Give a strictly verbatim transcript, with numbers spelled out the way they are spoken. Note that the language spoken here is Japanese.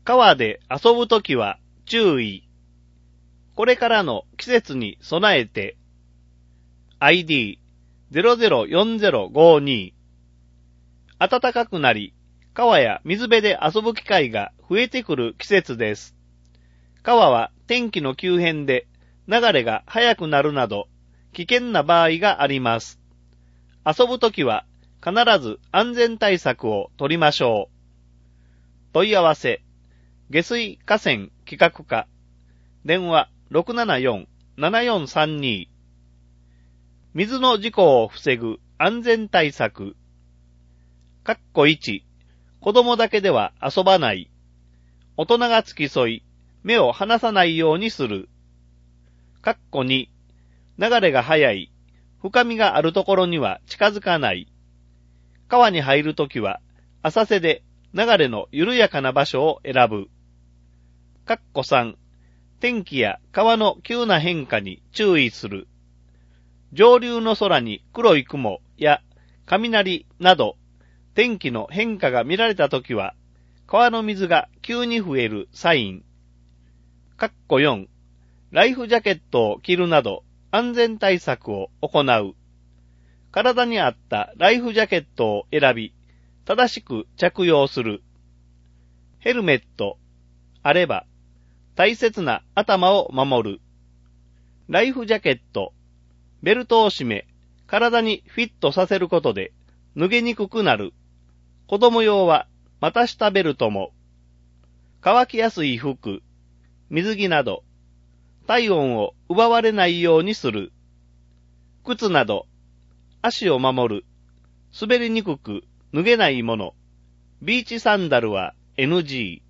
川で遊ぶときは注意。これからの季節に備えて。アイディーゼロゼロよんゼロごに。暖かくなり、川や水辺で遊ぶ機会が増えてくる季節です。川は天気の急変で流れが速くなるなど危険な場合があります。遊ぶときは必ず安全対策を取りましょう。問い合わせ、下水河川企画課、電話 ろくななよん ななよんさんに。水の事故を防ぐ安全対策。かっこいち、子供だけでは遊ばない。大人が付き添い、目を離さないようにする。かっこに、流れが速い、深みがあるところには近づかない。川に入るときは浅瀬で流れの緩やかな場所を選ぶ。かっこさん、天気や川の急な変化に注意する。上流の空に黒い雲や雷など天気の変化が見られたときは川の水が急に増えるサイン。かっこよん、ライフジャケットを着るなど安全対策を行う。体に合ったライフジャケットを選び、正しく着用する。ヘルメット、あれば、大切な頭を守る。ライフジャケット、ベルトを締め、体にフィットさせることで脱げにくくなる。子供用は股下ベルトも。乾きやすい服、水着など、体温を奪われないようにする。靴など、足を守る。滑りにくく脱げないもの。ビーチサンダルは エヌジー。